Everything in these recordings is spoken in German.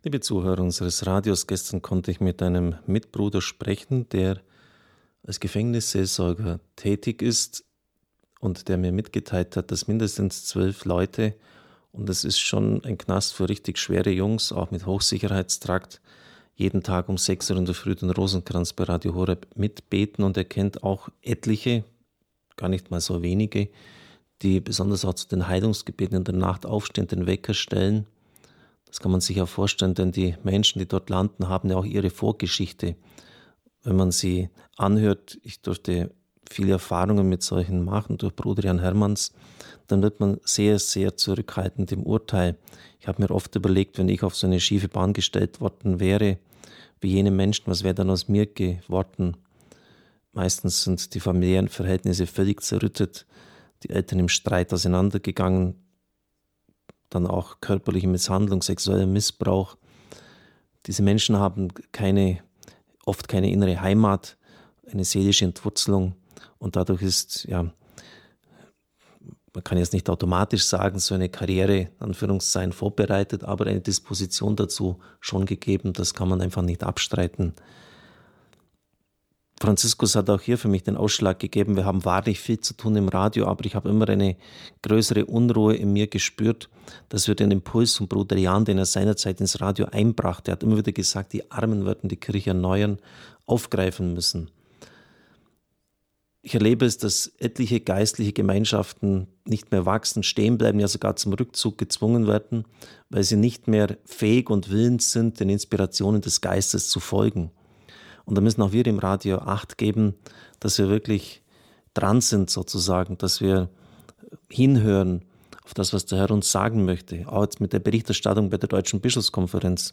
Liebe Zuhörer unseres Radios, gestern konnte ich mit einem Mitbruder sprechen, der als Gefängnisseelsorger tätig ist und der mir mitgeteilt hat, dass mindestens 12 Leute, und das ist schon ein Knast für richtig schwere Jungs, auch mit Hochsicherheitstrakt, jeden Tag um 6 Uhr in der Früh den Rosenkranz bei Radio Horeb mitbeten, und er kennt auch etliche, gar nicht mal so wenige, die besonders auch zu den Heilungsgebeten in der Nacht aufstehen, den Wecker stellen. Das kann man sich ja vorstellen, denn die Menschen, die dort landen, haben ja auch ihre Vorgeschichte. Wenn man sie anhört, ich durfte viele Erfahrungen mit solchen machen durch Bruder Jan Hermanns, dann wird man sehr, sehr zurückhaltend im Urteil. Ich habe mir oft überlegt, wenn ich auf so eine schiefe Bahn gestellt worden wäre, wie jene Menschen, was wäre dann aus mir geworden? Meistens sind die familiären Verhältnisse völlig zerrüttet, die Eltern im Streit auseinandergegangen, dann auch körperliche Misshandlung, sexueller Missbrauch. Diese Menschen haben oft keine innere Heimat, eine seelische Entwurzelung, und dadurch ist, ja, man kann jetzt nicht automatisch sagen, so eine Karriere, in Anführungszeichen, vorbereitet, aber eine Disposition dazu schon gegeben, das kann man einfach nicht abstreiten. Franziskus hat auch hier für mich den Ausschlag gegeben, wir haben wahrlich viel zu tun im Radio, aber ich habe immer eine größere Unruhe in mir gespürt, dass wir den Impuls von Bruder Jan, den er seinerzeit ins Radio einbrachte, er hat immer wieder gesagt, die Armen würden die Kirche erneuern, aufgreifen müssen. Ich erlebe es, dass etliche geistliche Gemeinschaften nicht mehr wachsen, stehen bleiben, ja sogar zum Rückzug gezwungen werden, weil sie nicht mehr fähig und willens sind, den Inspirationen des Geistes zu folgen. Und da müssen auch wir im Radio Acht geben, dass wir wirklich dran sind sozusagen, dass wir hinhören auf das, was der Herr uns sagen möchte. Auch jetzt mit der Berichterstattung bei der Deutschen Bischofskonferenz.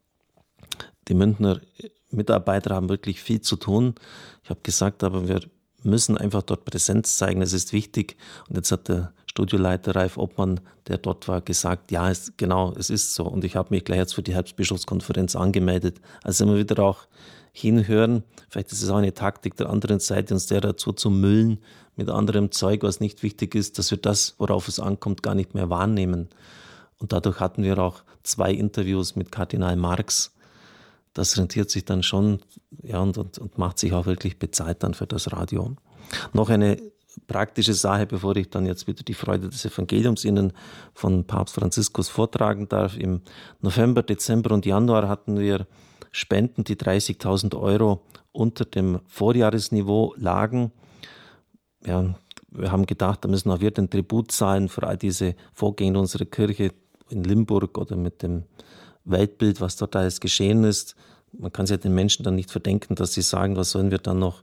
Die Münchner Mitarbeiter haben wirklich viel zu tun. Ich habe gesagt, aber wir müssen einfach dort Präsenz zeigen, das ist wichtig. Und jetzt hat der Studioleiter Ralf Obmann, der dort war, gesagt, ja, es ist so. Und ich habe mich gleich jetzt für die Herbstbischofskonferenz angemeldet. Also immer wieder auch hinhören. Vielleicht ist es auch eine Taktik der anderen Seite, uns der dazu zu müllen mit anderem Zeug, was nicht wichtig ist, dass wir das, worauf es ankommt, gar nicht mehr wahrnehmen. Und dadurch hatten wir auch 2 Interviews mit Kardinal Marx. Das rentiert sich dann schon, ja, und macht sich auch wirklich bezahlt dann für das Radio. Noch eine praktische Sache, bevor ich dann jetzt wieder die Freude des Evangeliums Ihnen von Papst Franziskus vortragen darf. Im November, Dezember und Januar hatten wir Spenden, die 30.000 € unter dem Vorjahresniveau lagen. Ja, wir haben gedacht, da müssen auch wir den Tribut zahlen für all diese Vorgänge in unserer Kirche in Limburg oder mit dem Weltbild, was dort alles geschehen ist. Man kann es ja den Menschen dann nicht verdenken, dass sie sagen, was sollen wir dann noch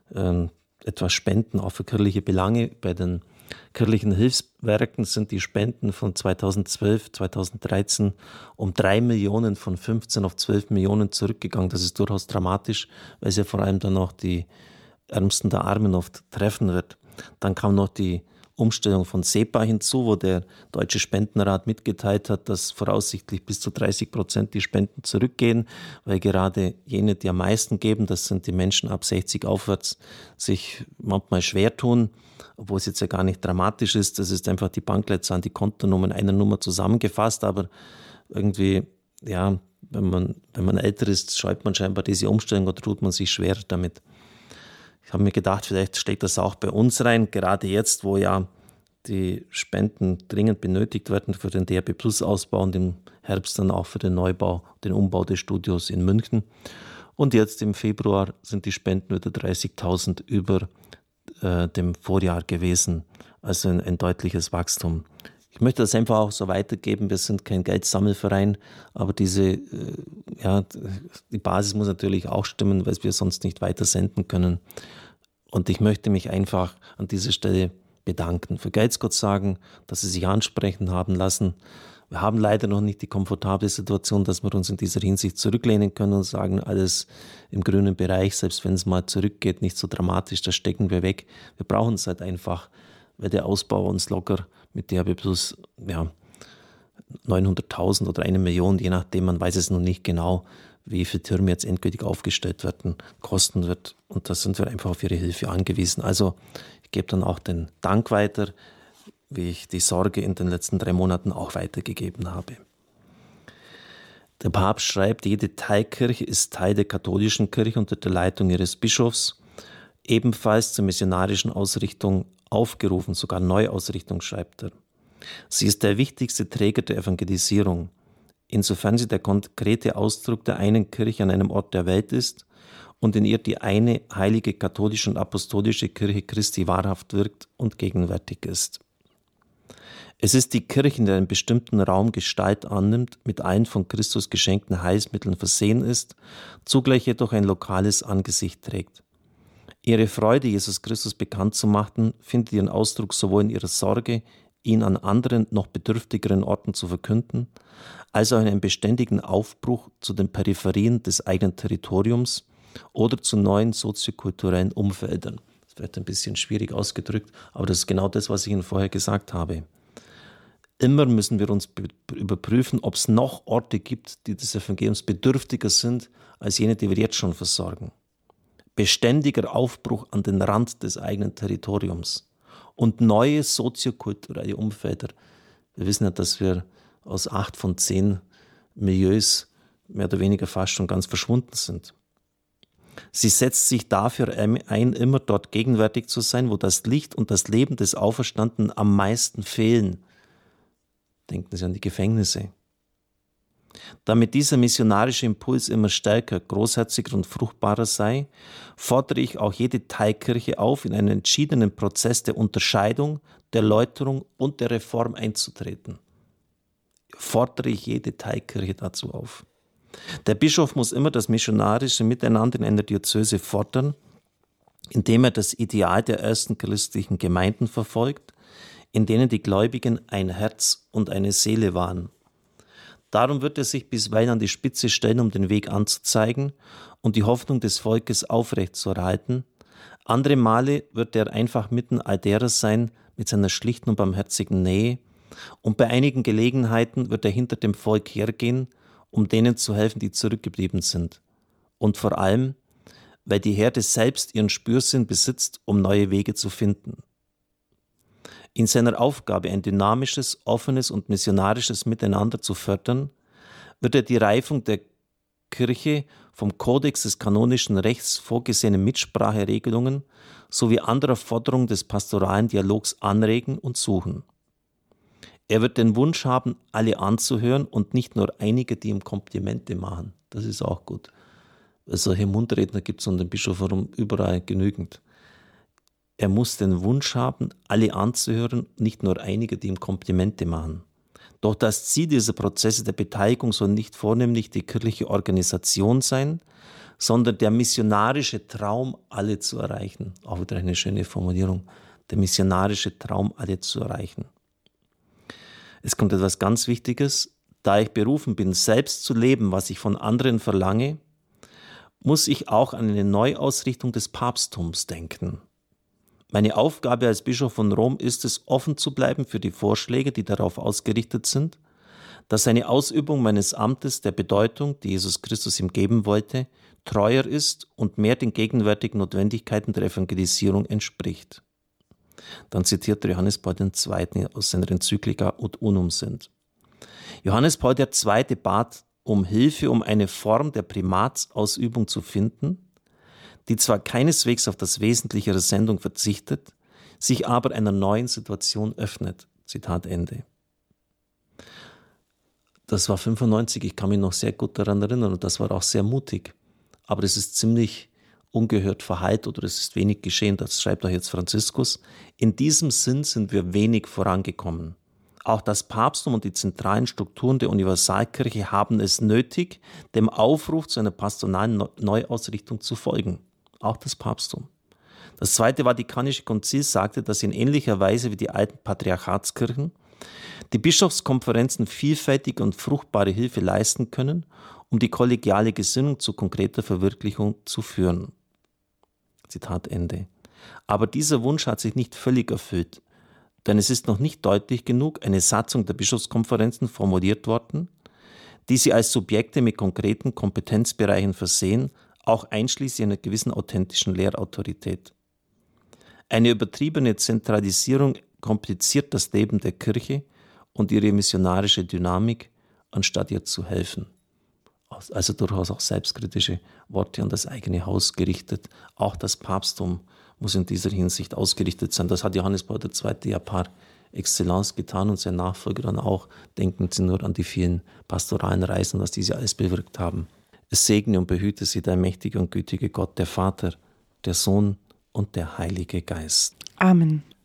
etwas spenden, auch für kirchliche Belange. Bei den kirchlichen Hilfswerken sind die Spenden von 2012, 2013 um 3 Millionen von 15 auf 12 Millionen zurückgegangen. Das ist durchaus dramatisch, weil es ja vor allem dann auch die Ärmsten der Armen oft treffen wird. Dann kam noch die Umstellung von SEPA hinzu, wo der Deutsche Spendenrat mitgeteilt hat, dass voraussichtlich bis zu 30% die Spenden zurückgehen, weil gerade jene, die am meisten geben, das sind die Menschen ab 60 aufwärts, sich manchmal schwer tun, obwohl es jetzt ja gar nicht dramatisch ist. Das ist einfach die Bankleitzahl, die Kontonummer in einer Nummer zusammengefasst, aber irgendwie, ja, wenn man älter ist, scheut man scheinbar diese Umstellung oder tut man sich schwer damit. Ich habe mir gedacht, vielleicht steckt das auch bei uns rein, gerade jetzt, wo ja die Spenden dringend benötigt werden für den DRB Plus Ausbau und im Herbst dann auch für den Neubau, den Umbau des Studios in München. Und jetzt im Februar sind die Spenden wieder 30.000 über dem Vorjahr gewesen. Also ein deutliches Wachstum. Ich möchte das einfach auch so weitergeben. Wir sind kein Geldsammelverein, aber die Basis muss natürlich auch stimmen, weil wir sonst nicht weiter senden können. Und ich möchte mich einfach an dieser Stelle bedanken. Für Geizgott sagen, dass Sie sich ansprechen haben lassen. Wir haben leider noch nicht die komfortable Situation, dass wir uns in dieser Hinsicht zurücklehnen können und sagen, alles im grünen Bereich, selbst wenn es mal zurückgeht, nicht so dramatisch, das stecken wir weg. Wir brauchen es halt einfach, weil der Ausbau uns locker mit DRB Plus 900.000 oder 1 Million, je nachdem, man weiß es noch nicht genau, wie viele Türme jetzt endgültig aufgestellt werden, kosten wird. Und da sind wir einfach auf Ihre Hilfe angewiesen. Also ich gebe dann auch den Dank weiter, wie ich die Sorge in den letzten 3 Monaten auch weitergegeben habe. Der Papst schreibt, jede Teilkirche ist Teil der katholischen Kirche unter der Leitung ihres Bischofs, ebenfalls zur missionarischen Ausrichtung aufgerufen, sogar Neuausrichtung schreibt er. Sie ist der wichtigste Träger der Evangelisierung, insofern sie der konkrete Ausdruck der einen Kirche an einem Ort der Welt ist und in ihr die eine heilige katholische und apostolische Kirche Christi wahrhaft wirkt und gegenwärtig ist. Es ist die Kirche, in der einen bestimmten Raum Gestalt annimmt, mit allen von Christus geschenkten Heilsmitteln versehen ist, zugleich jedoch ein lokales Angesicht trägt. Ihre Freude, Jesus Christus bekannt zu machen, findet ihren Ausdruck sowohl in ihrer Sorge, ihn an anderen, noch bedürftigeren Orten zu verkünden, als auch in einem beständigen Aufbruch zu den Peripherien des eigenen Territoriums oder zu neuen soziokulturellen Umfeldern. Das wird ein bisschen schwierig ausgedrückt, aber das ist genau das, was ich Ihnen vorher gesagt habe. Immer müssen wir uns überprüfen, ob es noch Orte gibt, die des Evangeliums bedürftiger sind, als jene, die wir jetzt schon versorgen. Beständiger Aufbruch an den Rand des eigenen Territoriums und neue soziokulturelle Umfelder. Wir wissen ja, dass wir aus 8 von 10 Milieus mehr oder weniger fast schon ganz verschwunden sind. Sie setzt sich dafür ein, immer dort gegenwärtig zu sein, wo das Licht und das Leben des Auferstandenen am meisten fehlen. Denken Sie an die Gefängnisse. Damit dieser missionarische Impuls immer stärker, großherziger und fruchtbarer sei, fordere ich auch jede Teilkirche auf, in einen entschiedenen Prozess der Unterscheidung, der Läuterung und der Reform einzutreten. Fordere ich jede Teilkirche dazu auf. Der Bischof muss immer das missionarische Miteinander in einer Diözese fordern, indem er das Ideal der ersten christlichen Gemeinden verfolgt, in denen die Gläubigen ein Herz und eine Seele waren. Darum wird er sich bisweilen an die Spitze stellen, um den Weg anzuzeigen und die Hoffnung des Volkes aufrechtzuerhalten. Andere Male wird er einfach mitten all derer sein, mit seiner schlichten und barmherzigen Nähe. Und bei einigen Gelegenheiten wird er hinter dem Volk hergehen, um denen zu helfen, die zurückgeblieben sind. Und vor allem, weil die Herde selbst ihren Spürsinn besitzt, um neue Wege zu finden. In seiner Aufgabe, ein dynamisches, offenes und missionarisches Miteinander zu fördern, wird er die Reifung der Kirche vom Kodex des kanonischen Rechts vorgesehenen Mitspracheregelungen sowie anderer Forderungen des pastoralen Dialogs anregen und suchen. Er wird den Wunsch haben, alle anzuhören und nicht nur einige, die ihm Komplimente machen. Das ist auch gut. Solche Mundredner gibt es um den Bischof herum überall genügend. Er muss den Wunsch haben, alle anzuhören, nicht nur einige, die ihm Komplimente machen. Doch das Ziel dieser Prozesse der Beteiligung soll nicht vornehmlich die kirchliche Organisation sein, sondern der missionarische Traum, alle zu erreichen. Auch wieder eine schöne Formulierung. Der missionarische Traum, alle zu erreichen. Es kommt etwas ganz Wichtiges. Da ich berufen bin, selbst zu leben, was ich von anderen verlange, muss ich auch an eine Neuausrichtung des Papsttums denken. Meine Aufgabe als Bischof von Rom ist es, offen zu bleiben für die Vorschläge, die darauf ausgerichtet sind, dass eine Ausübung meines Amtes der Bedeutung, die Jesus Christus ihm geben wollte, treuer ist und mehr den gegenwärtigen Notwendigkeiten der Evangelisierung entspricht. Dann zitiert Johannes Paul II. Aus seiner Enzyklika Ut Unum Sint. Johannes Paul II. Bat um Hilfe, um eine Form der Primatsausübung zu finden, die zwar keineswegs auf das Wesentliche ihrer Sendung verzichtet, sich aber einer neuen Situation öffnet. Zitat Ende. Das war 95, ich kann mich noch sehr gut daran erinnern und das war auch sehr mutig. Aber es ist ziemlich ungehört verhallt oder es ist wenig geschehen, das schreibt auch jetzt Franziskus. In diesem Sinn sind wir wenig vorangekommen. Auch das Papsttum und die zentralen Strukturen der Universalkirche haben es nötig, dem Aufruf zu einer pastoralen Neuausrichtung zu folgen. Auch das Papsttum. Das Zweite Vatikanische Konzil sagte, dass in ähnlicher Weise wie die alten Patriarchatskirchen die Bischofskonferenzen vielfältige und fruchtbare Hilfe leisten können, um die kollegiale Gesinnung zu konkreter Verwirklichung zu führen. Zitat Ende. Aber dieser Wunsch hat sich nicht völlig erfüllt, denn es ist noch nicht deutlich genug eine Satzung der Bischofskonferenzen formuliert worden, die sie als Subjekte mit konkreten Kompetenzbereichen versehen, auch einschließlich einer gewissen authentischen Lehrautorität. Eine übertriebene Zentralisierung kompliziert das Leben der Kirche und ihre missionarische Dynamik, anstatt ihr zu helfen. also durchaus auch selbstkritische Worte an das eigene Haus gerichtet. Auch das Papsttum muss in dieser Hinsicht ausgerichtet sein. Das hat Johannes Paul II. Ja par excellence getan und sein Nachfolger dann auch. Denken Sie nur an die vielen pastoralen Reisen, was diese alles bewirkt haben. Es segne und behüte Sie der mächtige und gütige Gott, der Vater, der Sohn und der Heilige Geist. Amen.